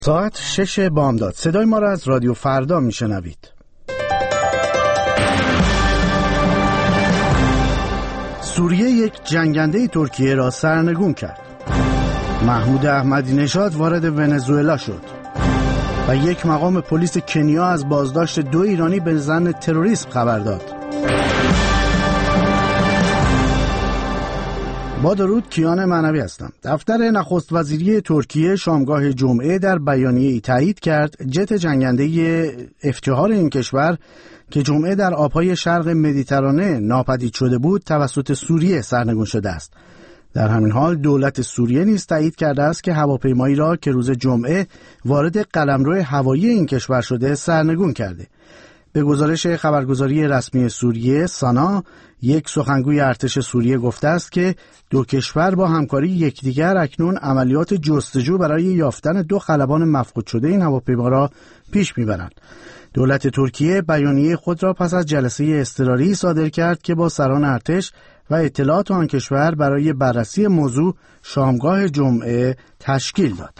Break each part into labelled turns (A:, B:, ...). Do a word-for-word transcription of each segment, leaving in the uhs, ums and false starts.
A: ساعت شش بامداد. صدای ما را از رادیو فردا میشنوید. سوریه یک جنگنده ترکیه را سرنگون کرد. محمود احمدی نژاد وارد ونزوئلا شد و یک مقام پلیس کنیا از بازداشت دو ایرانی به ظن تروریسم خبر داد. با درود، کیان معنوی هستم. دفتر نخست وزیری ترکیه شامگاه جمعه در بیانیه‌ای تایید کرد جت جنگنده افتخار این کشور که جمعه در آبهای شرق مدیترانه ناپدید شده بود توسط سوریه سرنگون شده است. در همین حال دولت سوریه نیز تایید کرده است که هواپیمایی را که روز جمعه وارد قلمرو هوایی این کشور شده سرنگون کرده. به گزارش خبرگزاری رسمی سوریه سانا، یک سخنگوی ارتش سوریه گفته است که دو کشور با همکاری یکدیگر اکنون عملیات جستجو برای یافتن دو خلبان مفقود شده این هواپیما را پیش میبرند. دولت ترکیه بیانیه خود را پس از جلسه اضطراری صادر کرد که با سران ارتش و اطلاعات آن کشور برای بررسی موضوع شامگاه جمعه تشکیل داد.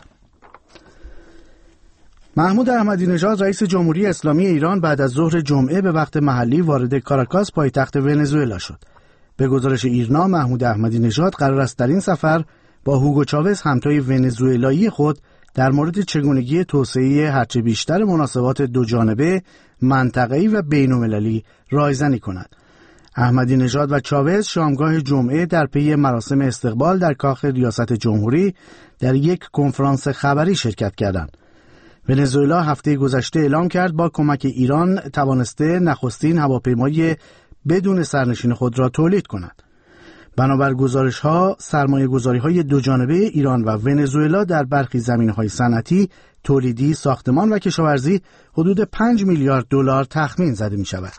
A: محمود احمدی نژاد رئیس جمهوری اسلامی ایران بعد از ظهر جمعه به وقت محلی وارد کاراکاس پایتخت ونزوئلا شد. به گزارش ایرنا، محمود احمدی نژاد قرار است در این سفر با هوگو چاوز همتای ونزوئلایی خود در مورد چگونگی توسعه هرچه بیشتر مناسبات دو جانبه، منطقه‌ای و بین‌المللی رایزنی کند. احمدی نژاد و چاوز شامگاه جمعه در پی مراسم استقبال در کاخ ریاست جمهوری در یک کنفرانس خبری شرکت کردند. ونزوئلا هفته گذشته اعلام کرد با کمک ایران توانسته نخستین هواپیمای بدون سرنشین خود را تولید کند. بنابر گزارش‌ها، سرمایه‌گذاری‌های دو جانبه ایران و ونزوئلا در برخی زمینه‌های صنعتی، تولیدی، ساختمان و کشاورزی حدود پنج میلیارد دلار تخمین زده می‌شود.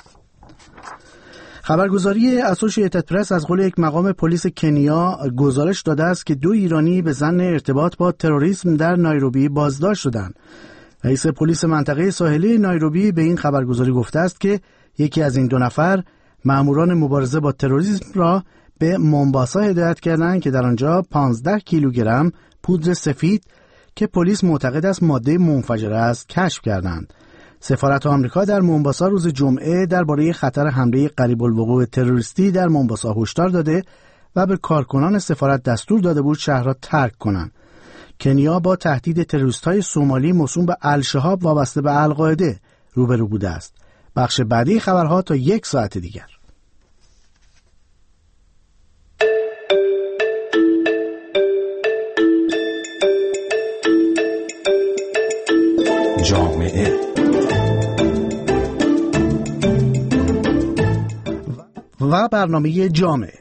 A: خبرگزاری اسوسییتد پرس از قول یک مقام پلیس کنیا گزارش داده است که دو ایرانی به ظن ارتباط با تروریسم در نایروبی بازداشت شدند. رئیس پلیس منطقه ساحلی نایروبی به این خبرگزاری گفته است که یکی از این دو نفر ماموران مبارزه با تروریسم را به مومباسا هدایت کردند که در آنجا پانزده کیلوگرم پودر سفید که پلیس معتقد است ماده منفجره است کشف کردند. سفارت آمریکا در مومباسا روز جمعه درباره خطر حمله قریب الوقوع تروریستی در مومباسا هشدار داده و به کارکنان سفارت دستور داده بود شهر را ترک کنند. کنیا با تهدید تروریست‌های سومالی موسوم به الشهاب وابسته به القاعده روبرو بوده است. بخش بعدی خبرها تا یک ساعت دیگر.
B: جامعه
A: و برنامه جامعه.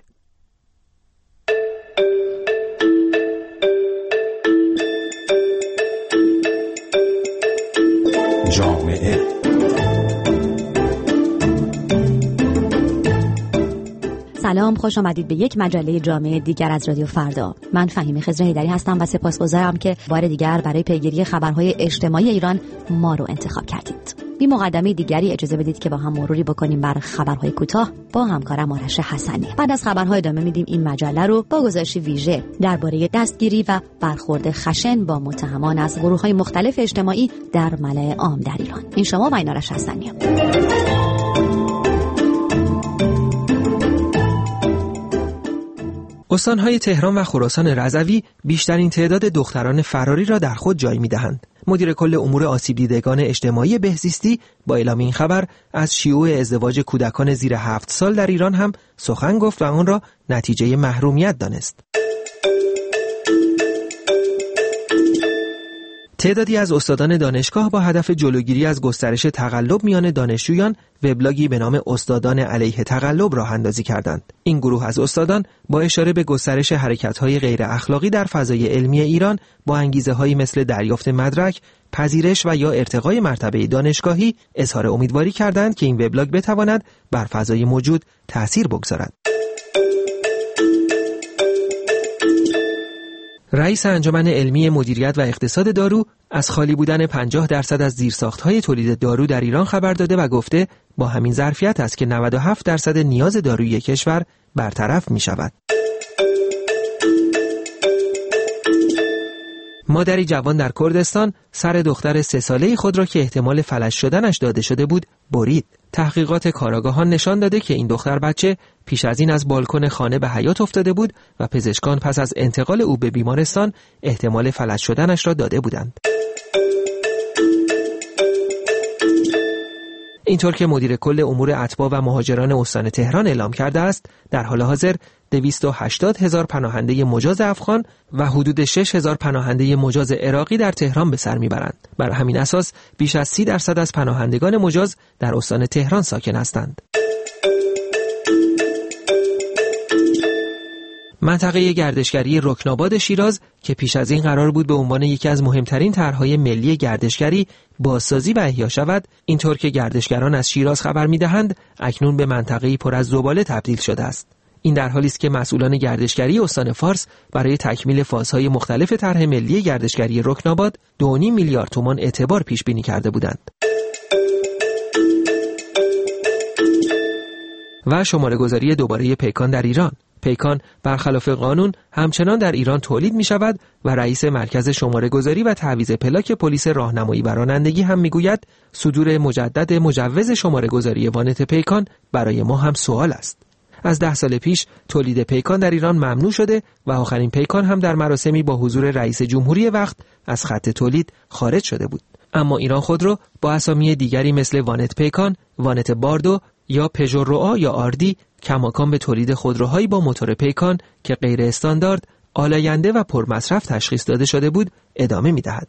B: جامعه
C: سلام، خوش آمدید به یک مجله جامعه دیگر از رادیو فردا. من فهیمه خضر حیدری هستم و سپاسگزارم که بار دیگر برای پیگیری خبرهای اجتماعی ایران ما رو انتخاب کردید. بی مقدمه دیگری اجازه بدید که با هم مروری بکنیم بر خبرهای کوتاه با همکارم آرش حسنی. بعد از خبرها ادامه میدیم این مجله رو با گزارش ویژه درباره دستگیری و برخورد خشن با متهمان از گروه‌های مختلف اجتماعی در ملأ عام در ایران. این شما و این آرش حسنی.
D: استان‌های تهران و خراسان رضوی بیشترین تعداد دختران فراری را در خود جای می‌دهند. مدیر کل امور آسیب دیدگان اجتماعی بهزیستی با اعلام این خبر از شیوع ازدواج کودکان زیر هفت سال در ایران هم سخن گفت و آن را نتیجه محرومیت دانست. تعدادی از استادان دانشگاه با هدف جلوگیری از گسترش تقلب میان دانشجویان وبلاگی به نام استادان علیه تقلب راه اندازی کردند. این گروه از استادان با اشاره به گسترش حرکت‌های غیر اخلاقی در فضای علمی ایران با انگیزه‌هایی مثل دریافت مدرک، پذیرش و یا ارتقای مرتبه دانشگاهی اظهار امیدواری کردند که این وبلاگ بتواند بر فضای موجود تأثیر بگذارد. رئیس انجمن علمی مدیریت و اقتصاد دارو از خالی بودن پنجاه درصد از زیرساخت‌های تولید دارو در ایران خبر داده و گفته با همین ظرفیت است که نود و هفت درصد نیاز دارویی کشور برطرف می‌شود. مادری جوان در کردستان سر دختر سه ساله‌ای خود را که احتمال فلج شدنش داده شده بود برید. تحقیقات کاراگاهان نشان داده که این دختر بچه پیش از این از بالکن خانه به حیات افتاده بود و پزشکان پس از انتقال او به بیمارستان احتمال فلج شدنش را داده بودند. اینطور که مدیر کل امور اتباع و مهاجران استان تهران اعلام کرده است، در حال حاضر دویست و هشتاد هزار پناهنده مجاز افغان و حدود شش هزار پناهنده مجاز عراقی در تهران به سر میبرند. بر همین اساس بیش از سی درصد از پناهندگان مجاز در استان تهران ساکن هستند. منطقه گردشگری رکناباد شیراز که پیش از این قرار بود به عنوان یکی از مهمترین طرح‌های ملی گردشگری بازسازی و احیا شود، اینطور که گردشگران از شیراز خبر می‌دهند، اکنون به منطقه‌ای پر از زباله تبدیل شده است. این در حالی است که مسئولان گردشگری استان فارس برای تکمیل فازهای مختلف طرح ملی گردشگری رکناباد دو و نیم میلیارد تومان اعتبار پیش بینی کرده بودند. و شماره‌گذاری دوباره پیکان در ایران. پیکان برخلاف قانون همچنان در ایران تولید می شود و رئیس مرکز شماره‌گذاری و تعویض پلاک پلیس راهنمایی و رانندگی هم می گوید صدور مجدد مجوز شماره‌گذاری وانت پیکان برای ما هم سوال است. از ده سال پیش تولید پیکان در ایران ممنوع شده و آخرین پیکان هم در مراسمی با حضور رئیس جمهوری وقت از خط تولید خارج شده بود. اما ایران خودرو با اسامی دیگری مثل وانت پیکان، وانت باردو یا پژو رؤا یا آردی کماکان به تولید خودروهایی با موتور پیکان که غیر استاندارد، آلاینده و پرمصرف تشخیص داده شده بود ادامه می‌دهد.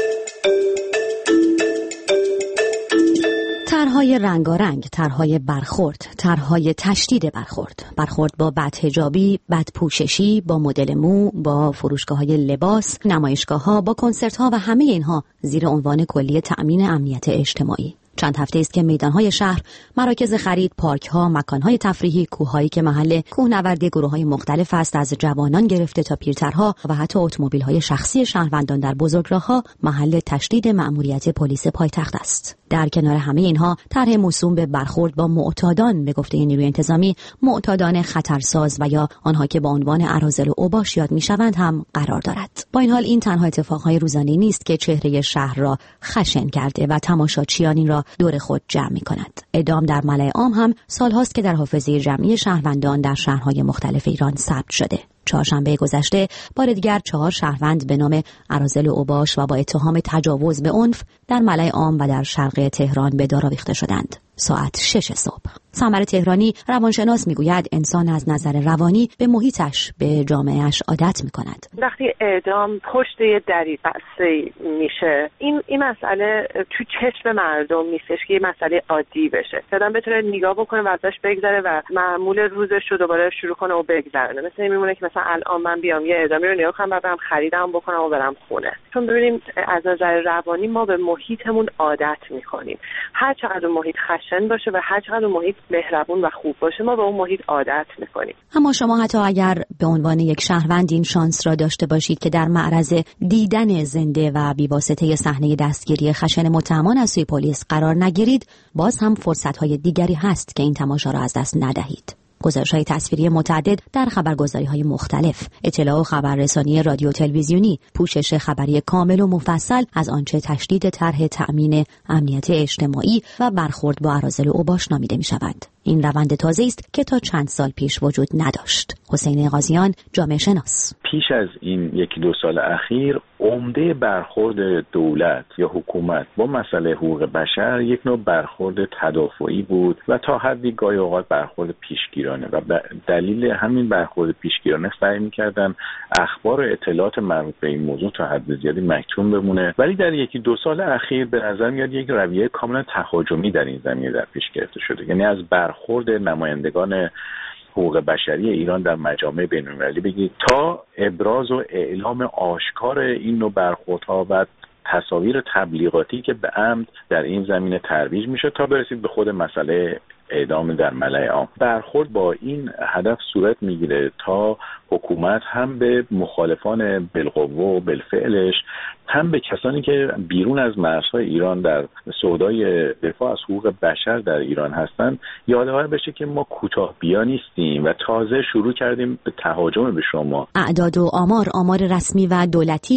C: طرح‌های رنگارنگ، طرح‌های برخورد، طرح‌های تشدید برخورد، برخورد با بدحجابی، بدپوششی، با مدل مو، با فروشگاه‌های لباس، نمایشگاه‌ها، با کنسرت‌ها و همه اینها زیر عنوان کلی تأمین امنیت اجتماعی. چند هفته است که میدانهای شهر، مراکز خرید، پارک‌ها، مکان‌های تفریحی، کوه‌هایی که محل کوهنوردی گروه‌های مختلف است از جوانان گرفته تا پیرترها و حتی اتومبیل‌های شخصی شهروندان در بزرگراه‌ها محل تشدید مأموریت پلیس پایتخت است. در کنار همه اینها طرح موسوم به برخورد با معتادان به گفته نیروی انتظامی معتادان خطرساز و یا آنها که با عنوان اراذل و اوباش یاد می‌شوند هم قرار دارد. با این حال این تنها اتفاقهای روزانه‌ای نیست که چهره شهر را خشن کرده و تماشاچیان این را دور خود جمع می‌کند. اعدام در ملأ عام هم سال‌هاست که در حافظه جمعی شهروندان در شهرهای مختلف ایران ثبت شده. چهارشنبه گذشته بار دیگر چهار شهروند به نام اراذل اوباش و با اتهام تجاوز به عنف در ملأ عام و در شرق تهران به دار آویخته شدند. ساعت شش صبح. سمر تهرانی روانشناس میگوید انسان از نظر روانی به محیطش، به جامعهش عادت میکند.
B: وقتی اعدام پشت یه دری بسته میشه، این این مسئله تو چشم مردم نیستش که یه مسئله عادی بشه. آدم بتونه نگاه بکنه و ازش بگذره و معمول روزش رو دوباره شروع کنه و بگذرونه. مثلا این میمونه که مثلا الان من بیام یه اعدامی رو نگاه کنم و برم خریدم بکنم و برم خونه. چون ببینیم از نظر روانی ما به محیطمون عادت میکنیم. هر چقدر محیط خشن باشه و هر چقدر محیط مهربون و خوب باشه ما به اون محیط عادت میکنیم.
C: اما شما حتی اگر به عنوان یک شهروند این شانس را داشته باشید که در معرض دیدن زنده و بی‌واسطه صحنه دستگیری خشن متهمان از سوی پلیس قرار نگیرید، باز هم فرصت‌های دیگری هست که این تماشا را از دست ندهید. گزارش‌های تصویری متعدد در خبرگزاری‌های مختلف، اطلاع و خبررسانی رادیو تلویزیونی، پوشش خبری کامل و مفصل از آنچه تشدید طرح تأمین امنیت اجتماعی و برخورد با اراذل اوباش نامیده می‌شود. این روند تازه است که تا چند سال پیش وجود نداشت. حسین قاضیان، جامعه شناس:
E: پیش از این یکی دو سال اخیر عمده برخورد دولت یا حکومت با مسئله حقوق بشر یک نوع برخورد تدافعی بود و تا حدی گاهی اوقات برخورد پیشگیرانه و دلیل همین برخورد پیشگیرانه سعی می‌کردن اخبار و اطلاعات مربوط به این موضوع تا حد زیادی مکتوم بمونه. ولی در یکی دو سال اخیر به نظر میاد یک رویه کاملا تهاجمی در این زمینه در پیش گرفته شده. یعنی از برخورد نمایندگان حقوق بشری ایران در مجامع بین‌المللی بگید تا ابراز و اعلام آشکار این نوع برخوردها و تصاویر تبلیغاتی که به عمد در این زمینه ترویج میشه تا برسید به خود مسئله اعدام در ملأ عام. برخورد با این هدف صورت میگیره تا حکومت هم به مخالفان بالقوه و بالفعلش، هم به کسانی که بیرون از مرزهای ایران در سودای دفاع از حقوق بشر در ایران هستند یادآور بشه که ما کوتاه‌بیا نیستیم و تازه شروع کردیم به تهاجم به شما.
C: اعداد و آمار، آمار رسمی و دولتی و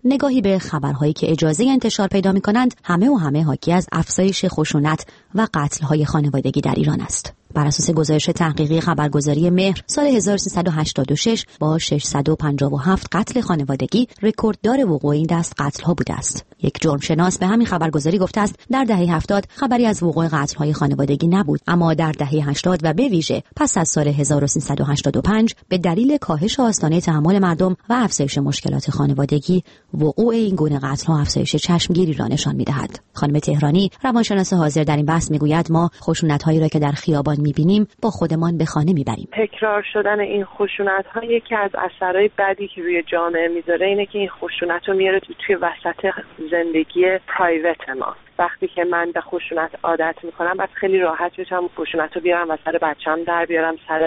C: نگاهی به خبرهایی که اجازه انتشار پیدا می‌کنند همه و همه حاکی از افزایش خشونت و قتل‌های خانوادگی در ایران است. بر اساس گزارش تحقیقی خبرگزاری مهر سال هزار و سیصد و هشتاد و شش با ششصد و پنجاه و هفت قتل خانوادگی رکورددار وقوع این دست قتل‌ها بوده است. یک جرمشناس به همین خبرگزاری گفته است در دهه هفتاد خبری از وقوع قتل‌های خانوادگی نبود، اما در دهه هشتاد و به ویژه پس از سال هزار و سیصد و هشتاد و پنج به دلیل کاهش آستانه تحمل مردم و افزایش مشکلات خانوادگی وقوع این گونه قتل‌ها افزایش چشمگیری را نشان می‌دهد. خانم تهرانی روانشناس حاضر در این بحث می‌گوید ما خشونت‌هایی را که در خیابان می‌بینیم با خودمان به خانه می‌بریم.
B: تکرار شدن این خشونت‌ها یکی از اثرهای بدی که روی جامعه میذاره اینه که این خشونت رو میاره تو توی وسط زندگی پرایوت ما. وقتی که من به خشونت عادت میکنم بعد خیلی راحت میتونم خشونت رو بیارم و سر بچه‌م در بیارم، سر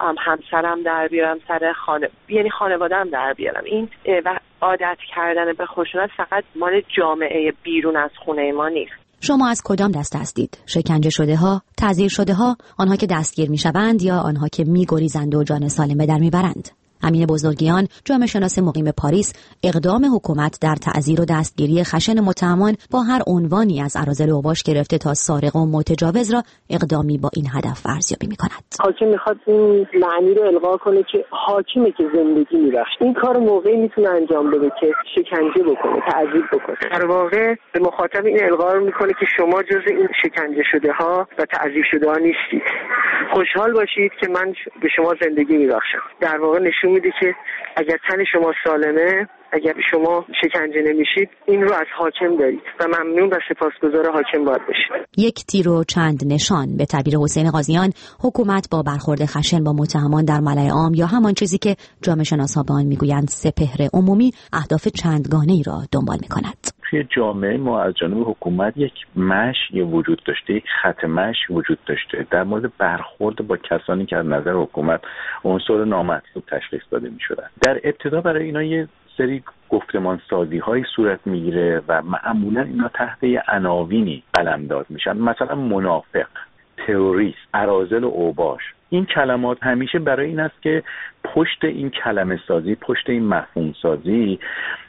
B: همسرم در بیارم، سر خانه یعنی خانواده‌ام در بیارم. این و عادت کردن به خشونت فقط مال جامعه بیرون از خونه ما نیست.
C: شما از کدام دسته هستید؟ شکنجه شده ها، تعزیر شده ها، آنها که دستگیر میشوند یا آنها که میگریزند و جان سالم به در میبرند؟ امین بزرگیان، جامعه شناس مقیم پاریس، اقدام حکومت در تعزیر و دستگیری خشن متهمان با هر عنوانی از اراذل اوباش گرفته تا سارق و متجاوز را اقدامی با این هدف ارزیابی می‌کند.
F: حاکم می‌خواد این معنی رو القا کنه که حاکمه که زندگی می‌بخشه. این کار موقعی میتونه انجام بده که شکنجه بکنه، تعذیب بکنه. در واقع به مخاطب این القا رو می‌کنه که شما جزء این شکنجه شده ها و تعذیب شده ها نیستید. خوشحال باشید که من به شما زندگی می‌بخشم. در واقع نشون میده که اگر تن شما سالمه، اگر شما شکنجه نمیشید، این رو از حاکم دارید و ممنون و سپاسگزار حاکم باید باشید.
C: یک تیر و چند نشان. به تعبیر حسین قاضیان، حکومت با برخورد خشن با متهمان در ملأ عام یا همان چیزی که جامعه شناسان به آن میگویند سپهر عمومی اهداف چندگانه‌ای را دنبال می‌کند.
E: توی جامعه ما از جانب حکومت یک مشی وجود داشته، یک خط مشی وجود داشته در مورد برخورد با کسانی که از نظر حکومت عنصر نامطلوب تشخیص داده می‌شدند. در ابتدا برای اینا یه سری گفتمان سازی های صورت میگیره و معمولا اینا تحت عناوینی قلمداد میشن، مثلا منافق، تروریست، اراذل و اوباش. این کلمات همیشه برای این است که پشت این کلمه سازی، پشت این مفهوم سازی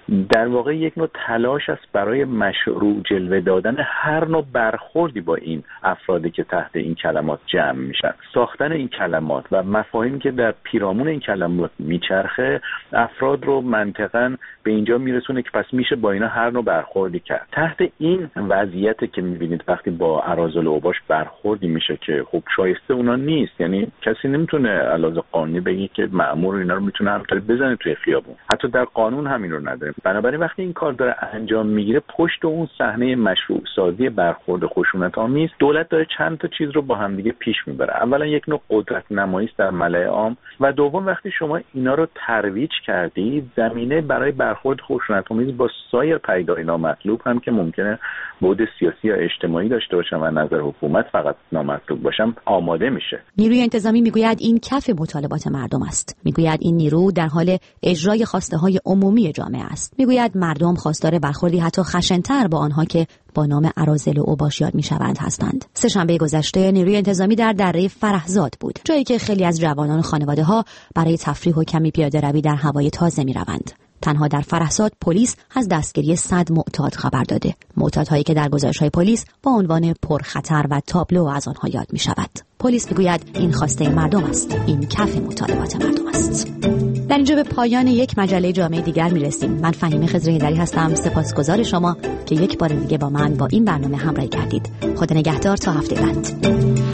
E: در واقع یک نوع تلاش است برای مشروع جلوه دادن هر نوع برخوردی با این افرادی که تحت این کلمات جمع میشن. ساختن این کلمات و مفاهیمی که در پیرامون این کلمات میچرخه افراد رو منطقاً به اینجا میرسونه که پس میشه با اینا هر نوع برخوردی کرد. تحت این وضعیت که میبینید وقتی با اراذل و اوباش برخوردی میشه که خب شایسته اونا نیست، یعنی کسی نمیتونه علاوه قانونی بگه که مأمور اینا رو میتونه همینطوری بزنه توی خیابون، حتی در قانون همین رو نداره. بنابراین وقتی این کار داره انجام میگیره پشت اون صحنه مشروع سازی برخورد خشونت آمیز دولت داره چند تا چیز رو با هم دیگه پیش میبره. اولا یک نوع قدرت نمایی در ملأ عام و دوم وقتی شما اینا رو ترویج کردید زمینه برای برخورد خشونت آمیز با سایر پدیده‌های نامطلوب هم که ممکنه بعد سیاسی یا اجتماعی داشته باشن و نظر حکومت فقط نامطلوب باشن آماده میشه.
C: نیروی انتظامی میگوید این کف مطالبات مردم است. میگوید این نیرو در حال اجرای خواسته‌های عمومی جامعه است. میگوید مردم خواستار برخوردی حتی خشن‌تر با آنها که با نام اراذل و اوباش یاد میشوند هستند. سه شنبه گذشته نیروی انتظامی در دره فرهزاد بود، جایی که خیلی از جوانان و خانواده‌ها برای تفریح و کمی پیاده روی در هوای تازه میروند. تنها در فرهزاد پلیس از دستگیری صد معتاد خبر داده. معتادهایی که در گزارش‌های پلیس با عنوان پرخطر و تابلو از آنها یاد می‌شود. پلیس می‌گوید این خواسته مردم است. این کف مطالبات مردم است. در اینجا به پایان یک مجله جامعه دیگر می‌رسیم. من فهیمه خضر هیدری هستم. سپاسگزار شما که یک بار دیگه با من با این برنامه همراهی کردید. خدا نگهدار تا هفته بعد.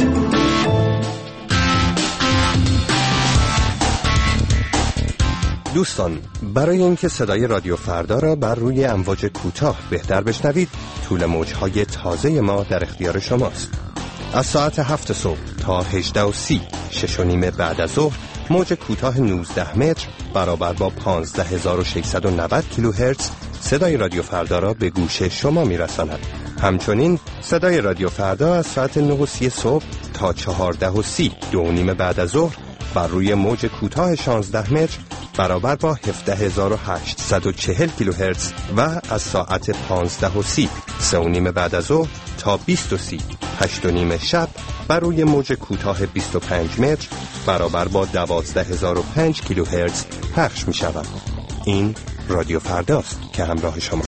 G: دوستان، برای اینکه صدای رادیو فردا را بر روی امواج کوتاه بهتر بشنوید، طول موج‌های تازه ما در اختیار شماست. از ساعت هفت صبح تا هجده و سی، شش و نیم بعد از ظهر، موج کوتاه نوزده متر برابر با پانزده هزار و ششصد و نود کیلوهرتز صدای رادیو فردا را به گوش شما میرساند. همچنین صدای رادیو فردا از ساعت نه و سی صبح تا چهارده و سی، دو و نیم بعد از ظهر بر روی موج کوتاه شانزده متر برابر با هفده هزار و هشتصد و چهل کیلوهرتز و از ساعت پانزده و سی، سه و نیم بعد از ظهر تا بیست و سی، هشت و نیم شب بر روی موج کوتاه بیست و پنج متر برابر با دوازده هزار و پنج کیلوهرتز پخش می شود. این رادیو فرداست که همراه شما.